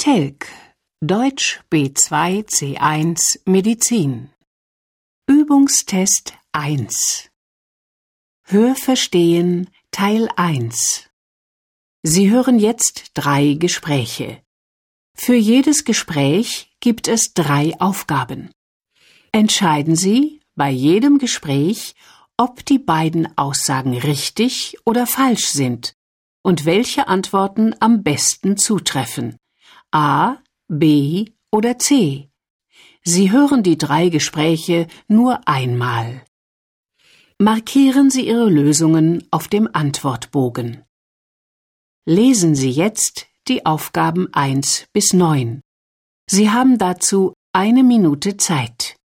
Telk, Deutsch B2 C1 Medizin. Übungstest 1. Hörverstehen Teil 1. Sie hören jetzt 3 Gespräche. Für jedes Gespräch gibt es 3 Aufgaben. Entscheiden Sie bei jedem Gespräch, ob die beiden Aussagen richtig oder falsch sind und welche Antworten am besten zutreffen. A, B oder C. Sie hören die 3 Gespräche nur einmal. Markieren Sie Ihre Lösungen auf dem Antwortbogen. Lesen Sie jetzt die Aufgaben 1 bis 9. Sie haben dazu 1 Minute Zeit.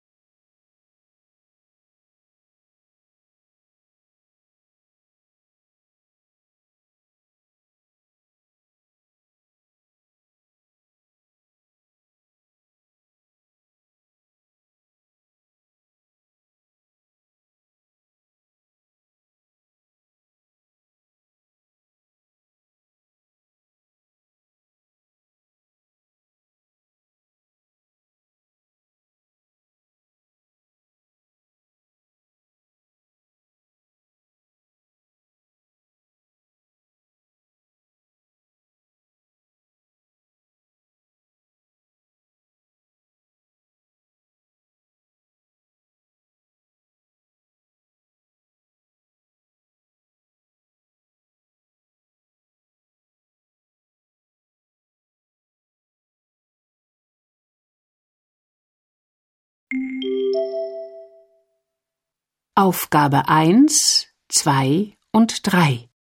Aufgabe 1, 2 und 3.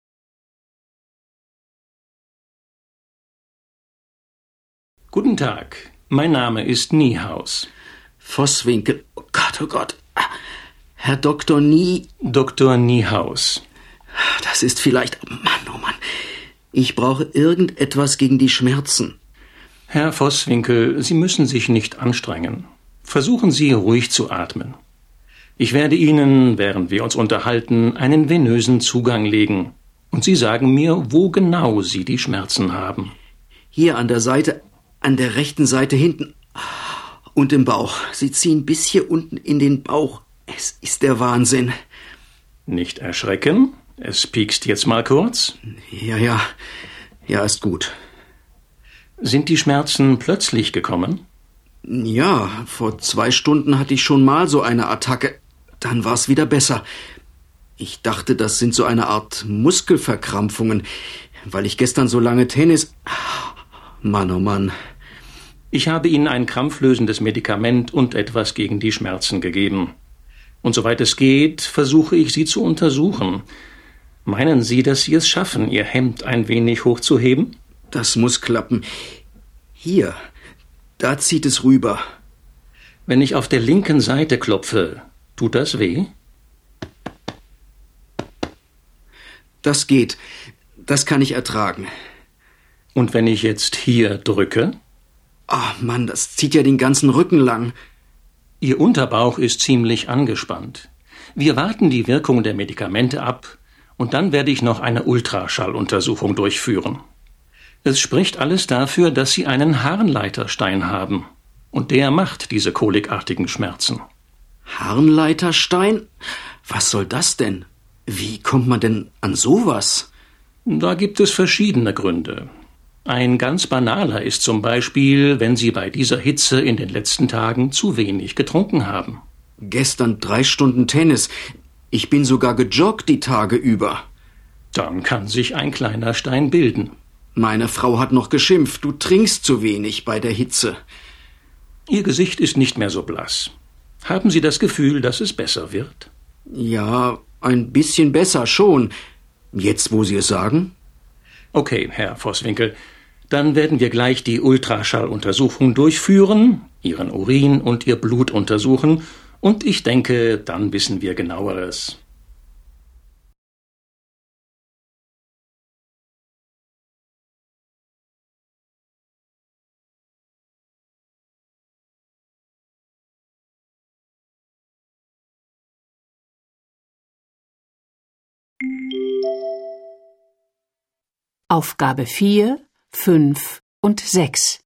Guten Tag, mein Name ist Niehaus. Vosswinkel, oh Gott. Herr Dr. Dr. Niehaus. Das ist vielleicht, oh Mann. Ich brauche irgendetwas gegen die Schmerzen. Herr Vosswinkel, Sie müssen sich nicht anstrengen. Versuchen Sie ruhig zu atmen. Ich werde Ihnen, während wir uns unterhalten, einen venösen Zugang legen. Und Sie sagen mir, wo genau Sie die Schmerzen haben. Hier an der Seite, an der rechten Seite hinten und im Bauch. Sie ziehen bis hier unten in den Bauch. Es ist der Wahnsinn. Nicht erschrecken. Es piekst jetzt mal kurz. Ja, ist gut. Sind die Schmerzen plötzlich gekommen? Ja, vor 2 Stunden hatte ich schon mal so eine Attacke. Dann war es wieder besser. Ich dachte, das sind so eine Art Muskelverkrampfungen, weil ich gestern so lange Tennis... Mann, oh Mann. Ich habe Ihnen ein krampflösendes Medikament und etwas gegen die Schmerzen gegeben. Und soweit es geht, versuche ich Sie zu untersuchen. Meinen Sie, dass Sie es schaffen, Ihr Hemd ein wenig hochzuheben? Das muss klappen. Hier, da zieht es rüber. Wenn ich auf der linken Seite klopfe, tut das weh? Das geht. Das kann ich ertragen. Und wenn ich jetzt hier drücke? Ah, Mann, das zieht ja den ganzen Rücken lang. Ihr Unterbauch ist ziemlich angespannt. Wir warten die Wirkung der Medikamente ab und dann werde ich noch eine Ultraschalluntersuchung durchführen. Es spricht alles dafür, dass Sie einen Harnleiterstein haben. Und der macht diese kolikartigen Schmerzen. Harnleiterstein? Was soll das denn? Wie kommt man denn an sowas? Da gibt es verschiedene Gründe. Ein ganz banaler ist zum Beispiel, wenn Sie bei dieser Hitze in den letzten Tagen zu wenig getrunken haben. Gestern 3 Stunden Tennis. Ich bin sogar gejoggt die Tage über. Dann kann sich ein kleiner Stein bilden. Meine Frau hat noch geschimpft, du trinkst zu wenig bei der Hitze. Ihr Gesicht ist nicht mehr so blass. Haben Sie das Gefühl, dass es besser wird? Ja, ein bisschen besser schon. Jetzt, wo Sie es sagen? Okay, Herr Vosswinkel, dann werden wir gleich die Ultraschalluntersuchung durchführen, Ihren Urin und Ihr Blut untersuchen, und ich denke, dann wissen wir Genaueres. Aufgabe 4, 5 und 6.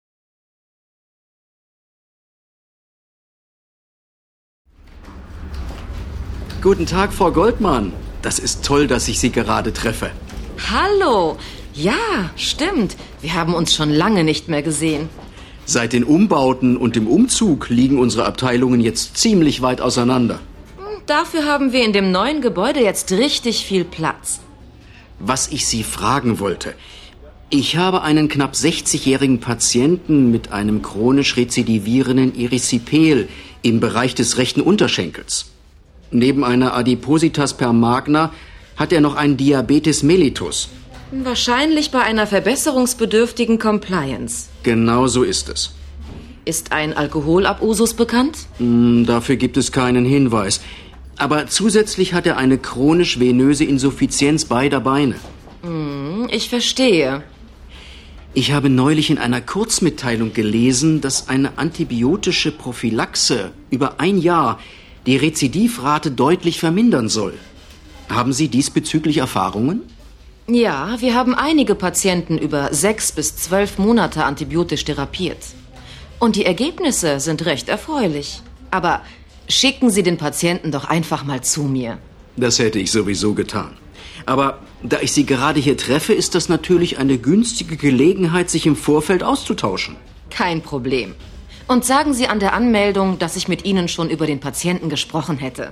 Guten Tag, Frau Goldmann. Das ist toll, dass ich Sie gerade treffe. Hallo. Ja, stimmt. Wir haben uns schon lange nicht mehr gesehen. Seit den Umbauten und dem Umzug liegen unsere Abteilungen jetzt ziemlich weit auseinander. Dafür haben wir in dem neuen Gebäude jetzt richtig viel Platz. Was ich Sie fragen wollte. Ich habe einen knapp 60-jährigen Patienten mit einem chronisch rezidivierenden Erythipel im Bereich des rechten Unterschenkels. Neben einer Adipositas per magna hat er noch einen Diabetes mellitus. Wahrscheinlich bei einer verbesserungsbedürftigen Compliance. Genau so ist es. Ist ein Alkoholabusus bekannt? Dafür gibt es keinen Hinweis. Aber zusätzlich hat er eine chronisch-venöse Insuffizienz beider Beine. Ich verstehe. Ich habe neulich in einer Kurzmitteilung gelesen, dass eine antibiotische Prophylaxe über ein Jahr die Rezidivrate deutlich vermindern soll. Haben Sie diesbezüglich Erfahrungen? Ja, wir haben einige Patienten über 6 bis 12 Monate antibiotisch therapiert. Und die Ergebnisse sind recht erfreulich. Aber schicken Sie den Patienten doch einfach mal zu mir. Das hätte ich sowieso getan. Aber da ich Sie gerade hier treffe, ist das natürlich eine günstige Gelegenheit, sich im Vorfeld auszutauschen. Kein Problem. Und sagen Sie an der Anmeldung, dass ich mit Ihnen schon über den Patienten gesprochen hätte.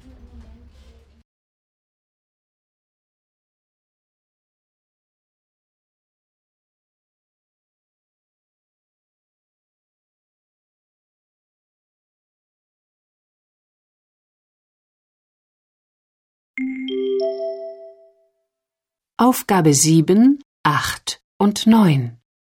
Aufgabe 7, 8 und 9.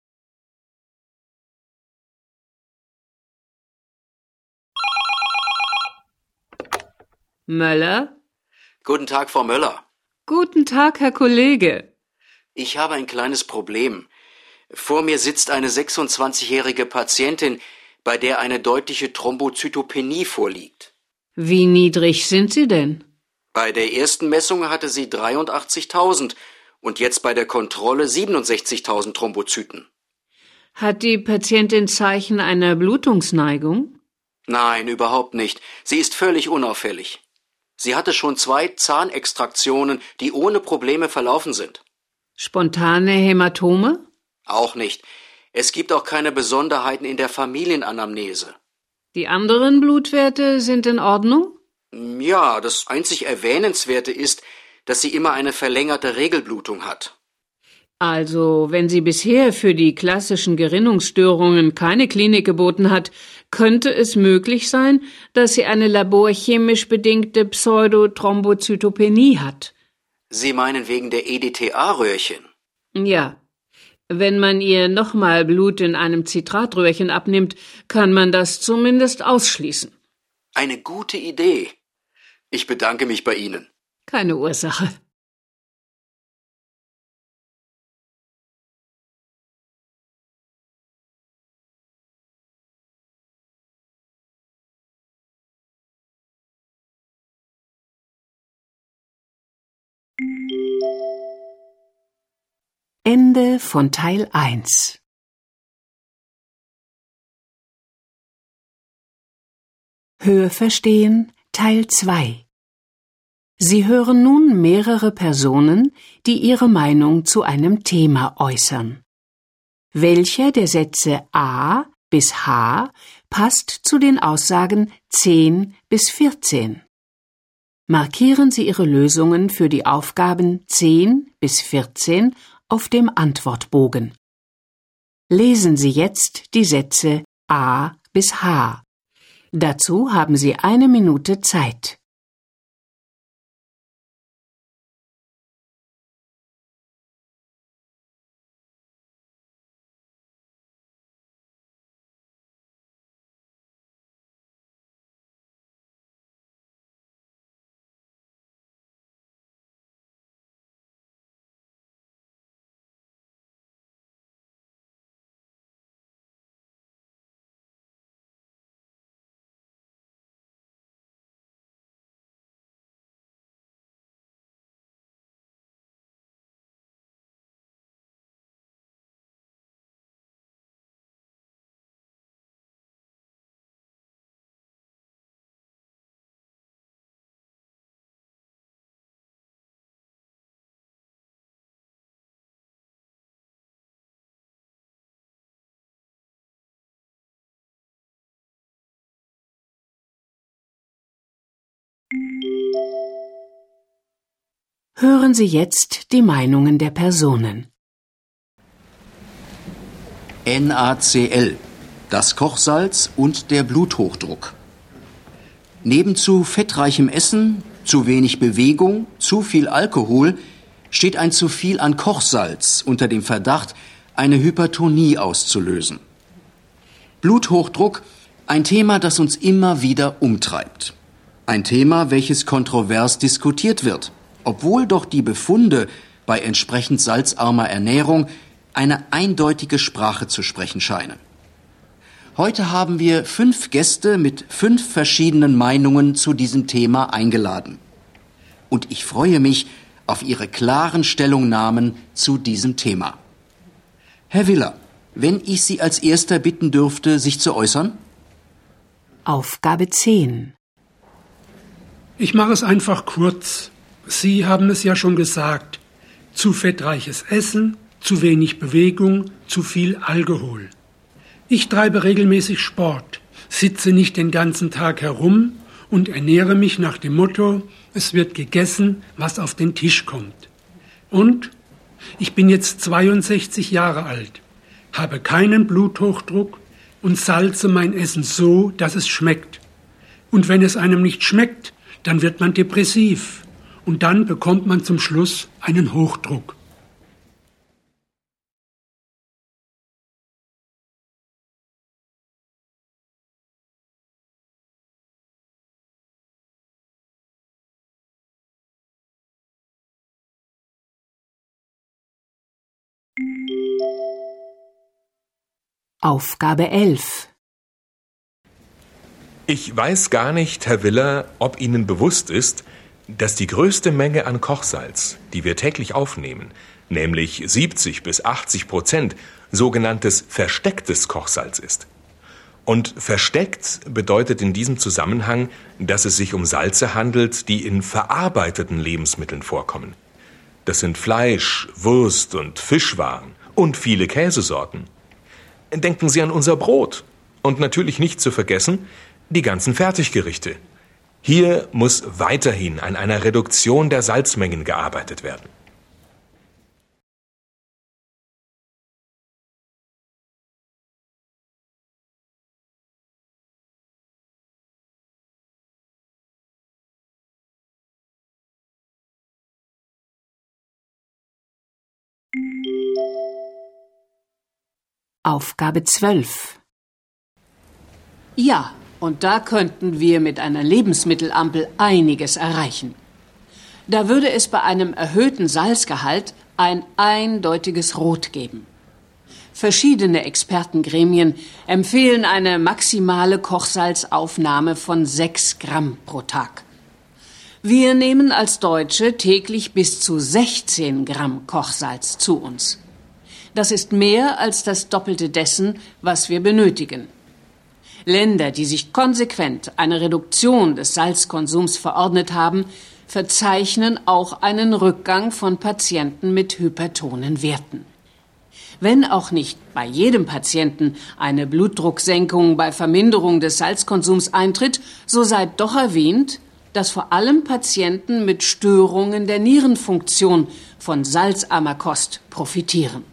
Möller? Guten Tag, Frau Möller. Guten Tag, Herr Kollege. Ich habe ein kleines Problem. Vor mir sitzt eine 26-jährige Patientin, bei der eine deutliche Thrombozytopenie vorliegt. Wie niedrig sind Sie denn? Bei der ersten Messung hatte sie 83.000 und jetzt bei der Kontrolle 67.000 Thrombozyten. Hat die Patientin Zeichen einer Blutungsneigung? Nein, überhaupt nicht. Sie ist völlig unauffällig. Sie hatte schon 2 Zahnextraktionen, die ohne Probleme verlaufen sind. Spontane Hämatome? Auch nicht. Es gibt auch keine Besonderheiten in der Familienanamnese. Die anderen Blutwerte sind in Ordnung? Ja, das einzig Erwähnenswerte ist, dass sie immer eine verlängerte Regelblutung hat. Also, wenn sie bisher für die klassischen Gerinnungsstörungen keine Klinik geboten hat, könnte es möglich sein, dass sie eine laborchemisch bedingte Pseudothrombozytopenie hat. Sie meinen wegen der EDTA-Röhrchen? Ja. Wenn man ihr nochmal Blut in einem Zitratröhrchen abnimmt, kann man das zumindest ausschließen. Eine gute Idee. Ich bedanke mich bei Ihnen. Keine Ursache. Ende von Teil 1. Hörverstehen Teil 2. Sie hören nun mehrere Personen, die ihre Meinung zu einem Thema äußern. Welcher der Sätze A bis H passt zu den Aussagen 10 bis 14? Markieren Sie Ihre Lösungen für die Aufgaben 10 bis 14 auf dem Antwortbogen. Lesen Sie jetzt die Sätze A bis H. Dazu haben Sie 1 Minute Zeit. Hören Sie jetzt die Meinungen der Personen. NaCl, das Kochsalz und der Bluthochdruck. Neben zu fettreichem Essen, zu wenig Bewegung, zu viel Alkohol steht ein zu viel an Kochsalz unter dem Verdacht, eine Hypertonie auszulösen. Bluthochdruck, ein Thema, das uns immer wieder umtreibt. Ein Thema, welches kontrovers diskutiert wird, obwohl doch die Befunde bei entsprechend salzarmer Ernährung eine eindeutige Sprache zu sprechen scheinen. Heute haben wir 5 Gäste mit 5 verschiedenen Meinungen zu diesem Thema eingeladen. Und ich freue mich auf Ihre klaren Stellungnahmen zu diesem Thema. Herr Willer, wenn ich Sie als Erster bitten dürfte, sich zu äußern? Aufgabe 10. Ich mache es einfach kurz. Sie haben es ja schon gesagt. Zu fettreiches Essen, zu wenig Bewegung, zu viel Alkohol. Ich treibe regelmäßig Sport, sitze nicht den ganzen Tag herum und ernähre mich nach dem Motto, es wird gegessen, was auf den Tisch kommt. Und ich bin jetzt 62 Jahre alt, habe keinen Bluthochdruck und salze mein Essen so, dass es schmeckt. Und wenn es einem nicht schmeckt, dann wird man depressiv und dann bekommt man zum Schluss einen Hochdruck. Aufgabe 11. Ich weiß gar nicht, Herr Willer, ob Ihnen bewusst ist, dass die größte Menge an Kochsalz, die wir täglich aufnehmen, nämlich 70-80%, sogenanntes verstecktes Kochsalz ist. Und versteckt bedeutet in diesem Zusammenhang, dass es sich um Salze handelt, die in verarbeiteten Lebensmitteln vorkommen. Das sind Fleisch, Wurst und Fischwaren und viele Käsesorten. Denken Sie an unser Brot und natürlich nicht zu vergessen, die ganzen Fertiggerichte. Hier muss weiterhin an einer Reduktion der Salzmengen gearbeitet werden. Aufgabe 12. Ja, und da könnten wir mit einer Lebensmittelampel einiges erreichen. Da würde es bei einem erhöhten Salzgehalt ein eindeutiges Rot geben. Verschiedene Expertengremien empfehlen eine maximale Kochsalzaufnahme von 6 Gramm pro Tag. Wir nehmen als Deutsche täglich bis zu 16 Gramm Kochsalz zu uns. Das ist mehr als das Doppelte dessen, was wir benötigen. Länder, die sich konsequent eine Reduktion des Salzkonsums verordnet haben, verzeichnen auch einen Rückgang von Patienten mit hypertonen Werten. Wenn auch nicht bei jedem Patienten eine Blutdrucksenkung bei Verminderung des Salzkonsums eintritt, so sei doch erwähnt, dass vor allem Patienten mit Störungen der Nierenfunktion von salzarmer Kost profitieren.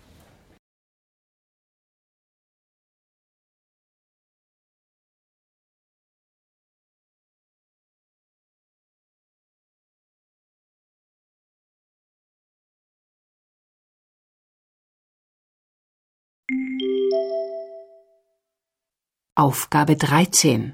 Aufgabe 13.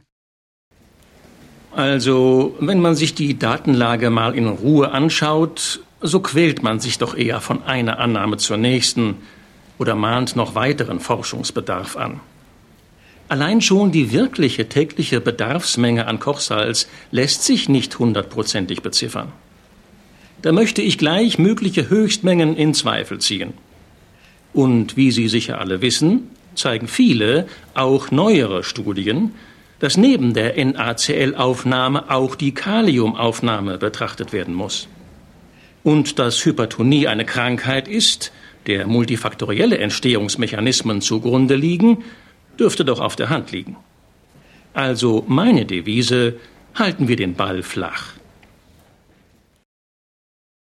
Also, wenn man sich die Datenlage mal in Ruhe anschaut, so quält man sich doch eher von einer Annahme zur nächsten oder mahnt noch weiteren Forschungsbedarf an. Allein schon die wirkliche tägliche Bedarfsmenge an Kochsalz lässt sich nicht 100%ig beziffern. Da möchte ich gleich mögliche Höchstmengen in Zweifel ziehen. Und wie Sie sicher alle wissen, zeigen viele, auch neuere Studien, dass neben der NaCl-Aufnahme auch die Kaliumaufnahme betrachtet werden muss. Und dass Hypertonie eine Krankheit ist, der multifaktorielle Entstehungsmechanismen zugrunde liegen, dürfte doch auf der Hand liegen. Also meine Devise: halten wir den Ball flach.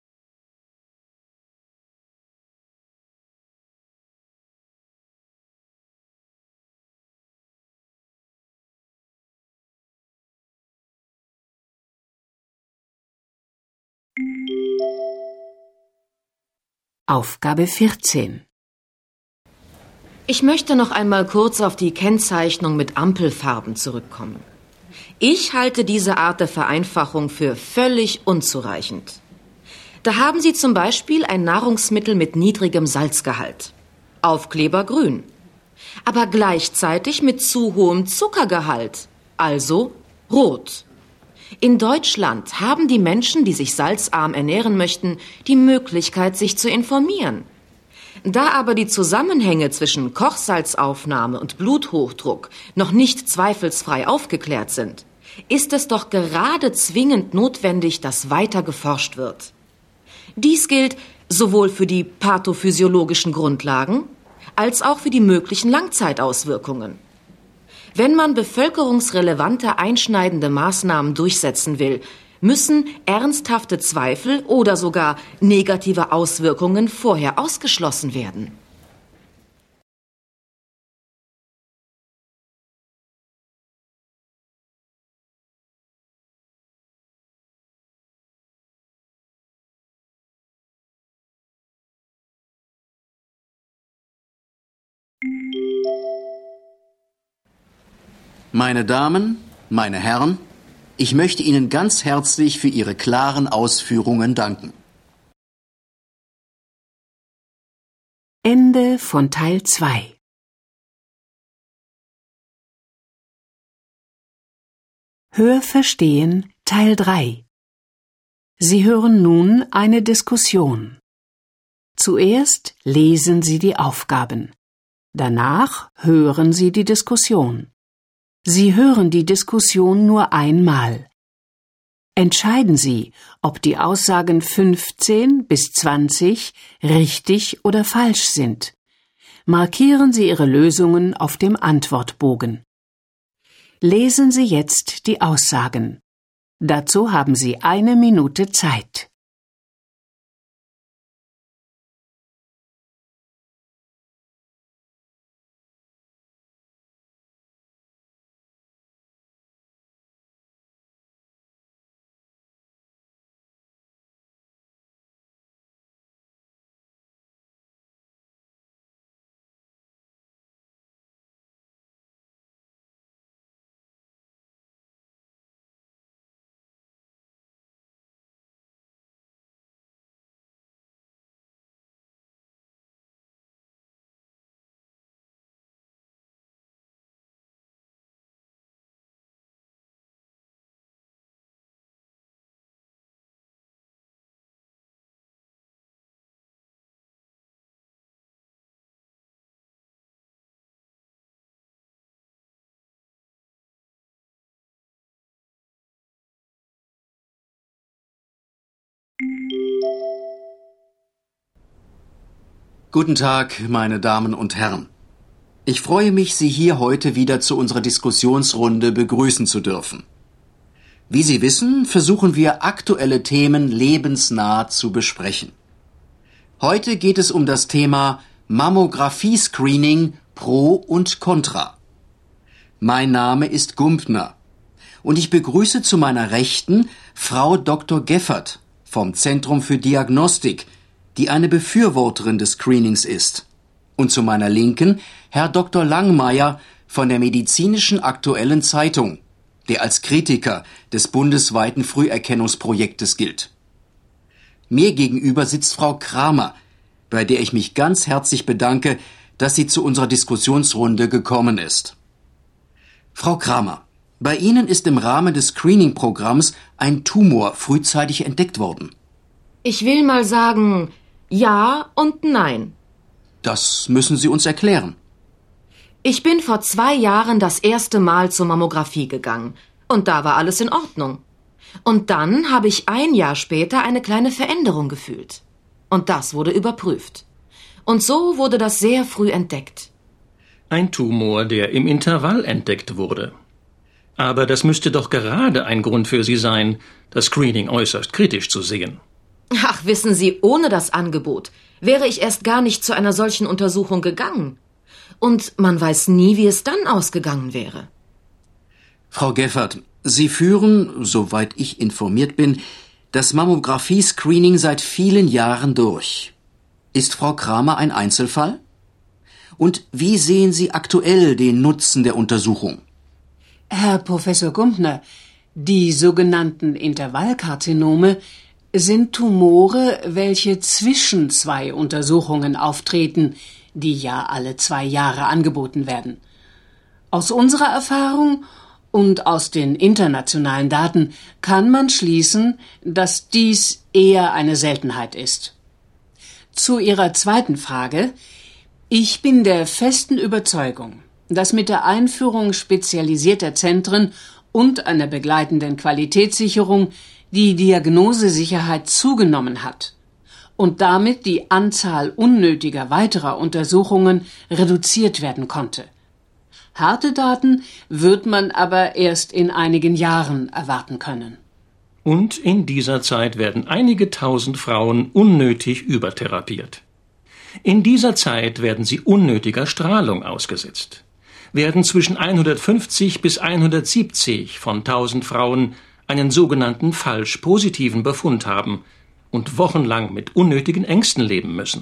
Aufgabe 14. Ich möchte noch einmal kurz auf die Kennzeichnung mit Ampelfarben zurückkommen. Ich halte diese Art der Vereinfachung für völlig unzureichend. Da haben Sie zum Beispiel ein Nahrungsmittel mit niedrigem Salzgehalt. Aufkleber grün. Aber gleichzeitig mit zu hohem Zuckergehalt. Also rot. In Deutschland haben die Menschen, die sich salzarm ernähren möchten, die Möglichkeit, sich zu informieren. Da aber die Zusammenhänge zwischen Kochsalzaufnahme und Bluthochdruck noch nicht zweifelsfrei aufgeklärt sind, ist es doch gerade zwingend notwendig, dass weiter geforscht wird. Dies gilt sowohl für die pathophysiologischen Grundlagen als auch für die möglichen Langzeitauswirkungen. Wenn man bevölkerungsrelevante einschneidende Maßnahmen durchsetzen will, müssen ernsthafte Zweifel oder sogar negative Auswirkungen vorher ausgeschlossen werden. Meine Damen, meine Herren, ich möchte Ihnen ganz herzlich für Ihre klaren Ausführungen danken. Ende von Teil 2. Hörverstehen Teil 3. Sie hören nun eine Diskussion. Zuerst lesen Sie die Aufgaben. Danach hören Sie die Diskussion. Sie hören die Diskussion nur einmal. Entscheiden Sie, ob die Aussagen 15 bis 20 richtig oder falsch sind. Markieren Sie Ihre Lösungen auf dem Antwortbogen. Lesen Sie jetzt die Aussagen. Dazu haben Sie 1 Minute Zeit. Guten Tag, meine Damen und Herren. Ich freue mich, Sie hier heute wieder zu unserer Diskussionsrunde begrüßen zu dürfen. Wie Sie wissen, versuchen wir aktuelle Themen lebensnah zu besprechen. Heute geht es um das Thema Mammographie-Screening pro und contra. Mein Name ist Gumpner und ich begrüße zu meiner Rechten Frau Dr. Geffert vom Zentrum für Diagnostik, die eine Befürworterin des Screenings ist. Und zu meiner Linken Herr Dr. Langmeier von der Medizinischen Aktuellen Zeitung, der als Kritiker des bundesweiten Früherkennungsprojektes gilt. Mir gegenüber sitzt Frau Kramer, bei der ich mich ganz herzlich bedanke, dass sie zu unserer Diskussionsrunde gekommen ist. Frau Kramer, bei Ihnen ist im Rahmen des Screening-Programms ein Tumor frühzeitig entdeckt worden. Ich will mal sagen, ja und nein. Das müssen Sie uns erklären. Ich bin vor 2 Jahren das erste Mal zur Mammographie gegangen. Und da war alles in Ordnung. Und dann habe ich 1 Jahr später eine kleine Veränderung gefühlt. Und das wurde überprüft. Und so wurde das sehr früh entdeckt. Ein Tumor, der im Intervall entdeckt wurde. Aber das müsste doch gerade ein Grund für Sie sein, das Screening äußerst kritisch zu sehen. Ach, wissen Sie, ohne das Angebot wäre ich erst gar nicht zu einer solchen Untersuchung gegangen. Und man weiß nie, wie es dann ausgegangen wäre. Frau Geffert, Sie führen, soweit ich informiert bin, das Mammographie-Screening seit vielen Jahren durch. Ist Frau Kramer ein Einzelfall? Und wie sehen Sie aktuell den Nutzen der Untersuchung? Herr Professor Gumpner, die sogenannten Intervallkarzinome sind Tumore, welche zwischen zwei Untersuchungen auftreten, die ja alle 2 Jahre angeboten werden. Aus unserer Erfahrung und aus den internationalen Daten kann man schließen, dass dies eher eine Seltenheit ist. Zu Ihrer zweiten Frage. Ich bin der festen Überzeugung, dass mit der Einführung spezialisierter Zentren und einer begleitenden Qualitätssicherung die Diagnosesicherheit zugenommen hat und damit die Anzahl unnötiger weiterer Untersuchungen reduziert werden konnte. Harte Daten wird man aber erst in einigen Jahren erwarten können. Und in dieser Zeit werden einige tausend Frauen unnötig übertherapiert. In dieser Zeit werden sie unnötiger Strahlung ausgesetzt. Werden zwischen 150 bis 170 von 1000 Frauen einen sogenannten falsch positiven Befund haben und wochenlang mit unnötigen Ängsten leben müssen.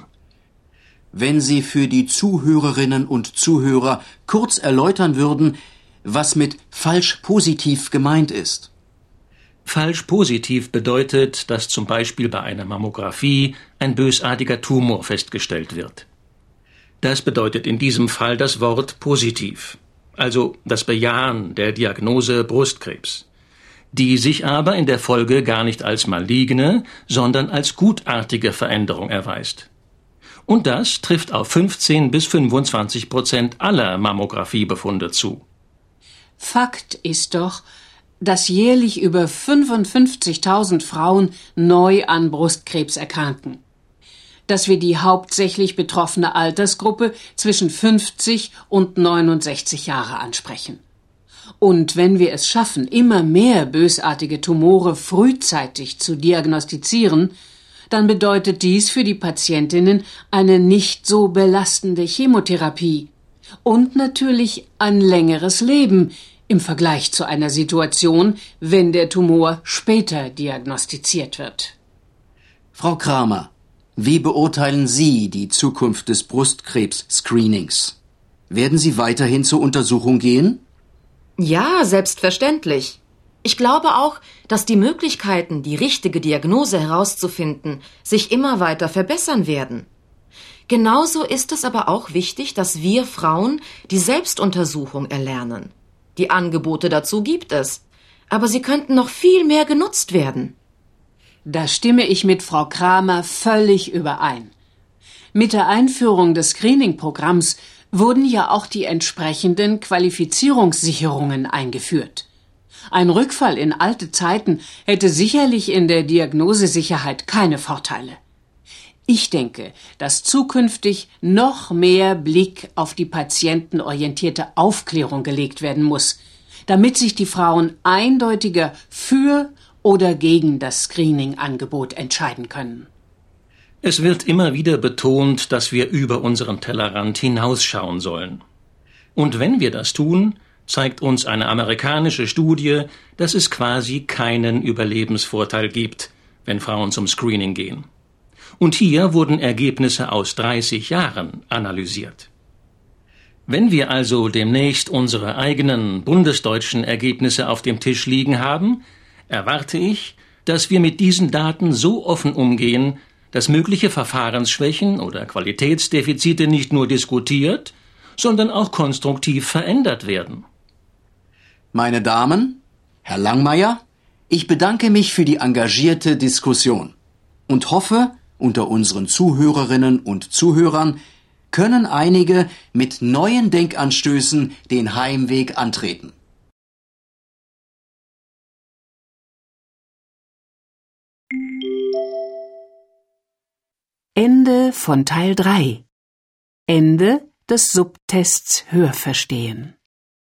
Wenn Sie für die Zuhörerinnen und Zuhörer kurz erläutern würden, was mit falsch positiv gemeint ist. Falsch positiv bedeutet, dass zum Beispiel bei einer Mammographie ein bösartiger Tumor festgestellt wird. Das bedeutet in diesem Fall das Wort positiv, also das Bejahen der Diagnose Brustkrebs, die sich aber in der Folge gar nicht als maligne, sondern als gutartige Veränderung erweist. Und das trifft auf 15 bis 25% aller Mammographiebefunde zu. Fakt ist doch, dass jährlich über 55.000 Frauen neu an Brustkrebs erkranken. Dass wir die hauptsächlich betroffene Altersgruppe zwischen 50 und 69 Jahre ansprechen. Und wenn wir es schaffen, immer mehr bösartige Tumore frühzeitig zu diagnostizieren, dann bedeutet dies für die Patientinnen eine nicht so belastende Chemotherapie und natürlich ein längeres Leben im Vergleich zu einer Situation, wenn der Tumor später diagnostiziert wird. Frau Kramer, wie beurteilen Sie die Zukunft des Brustkrebs-Screenings? Werden Sie weiterhin zur Untersuchung gehen? Ja, selbstverständlich. Ich glaube auch, dass die Möglichkeiten, die richtige Diagnose herauszufinden, sich immer weiter verbessern werden. Genauso ist es aber auch wichtig, dass wir Frauen die Selbstuntersuchung erlernen. Die Angebote dazu gibt es, aber sie könnten noch viel mehr genutzt werden. Da stimme ich mit Frau Kramer völlig überein. Mit der Einführung des Screening-Programms wurden ja auch die entsprechenden Qualifizierungssicherungen eingeführt. Ein Rückfall in alte Zeiten hätte sicherlich in der Diagnosesicherheit keine Vorteile. Ich denke, dass zukünftig noch mehr Blick auf die patientenorientierte Aufklärung gelegt werden muss, damit sich die Frauen eindeutiger für oder gegen das Screening-Angebot entscheiden können. Es wird immer wieder betont, dass wir über unseren Tellerrand hinausschauen sollen. Und wenn wir das tun, zeigt uns eine amerikanische Studie, dass es quasi keinen Überlebensvorteil gibt, wenn Frauen zum Screening gehen. Und hier wurden Ergebnisse aus 30 Jahren analysiert. Wenn wir also demnächst unsere eigenen bundesdeutschen Ergebnisse auf dem Tisch liegen haben, erwarte ich, dass wir mit diesen Daten so offen umgehen, dass mögliche Verfahrensschwächen oder Qualitätsdefizite nicht nur diskutiert, sondern auch konstruktiv verändert werden. Meine Damen, Herr Langmeier, ich bedanke mich für die engagierte Diskussion und hoffe, unter unseren Zuhörerinnen und Zuhörern können einige mit neuen Denkanstößen den Heimweg antreten. Ende von Teil 3. Ende des Subtests Hörverstehen.